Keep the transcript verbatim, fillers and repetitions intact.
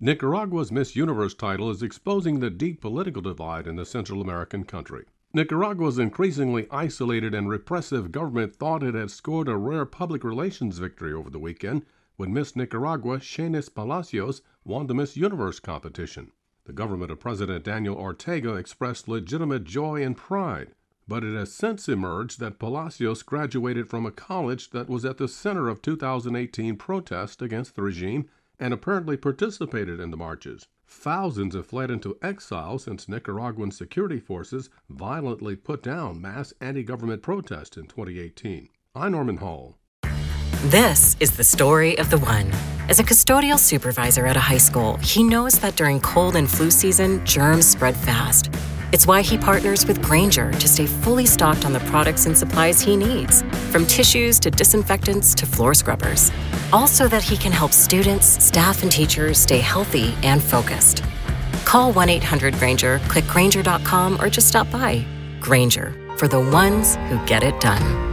Nicaragua's Miss Universe title is exposing the deep political divide in the Central American country. Nicaragua's increasingly isolated and repressive government thought it had scored a rare public relations victory over the weekend when Miss Nicaragua Shenis Palacios won the Miss Universe competition. The government of President Daniel Ortega expressed legitimate joy and pride, but it has since emerged that Palacios graduated from a college that was at the center of two thousand eighteen protests against the regime and apparently participated in the marches. Thousands have fled into exile since Nicaraguan security forces violently put down mass anti-government protests in twenty eighteen. I'm Norman Hall. This is the story of the one. As a custodial supervisor at a high school, he knows that during cold and flu season, germs spread fast. It's why he partners with Grainger to stay fully stocked on the products and supplies he needs, from tissues to disinfectants to floor scrubbers. All so that he can help students, staff, and teachers stay healthy and focused. Call one eight hundred Grainger, click Grainger dot com, or just stop by. Grainger, for the ones who get it done.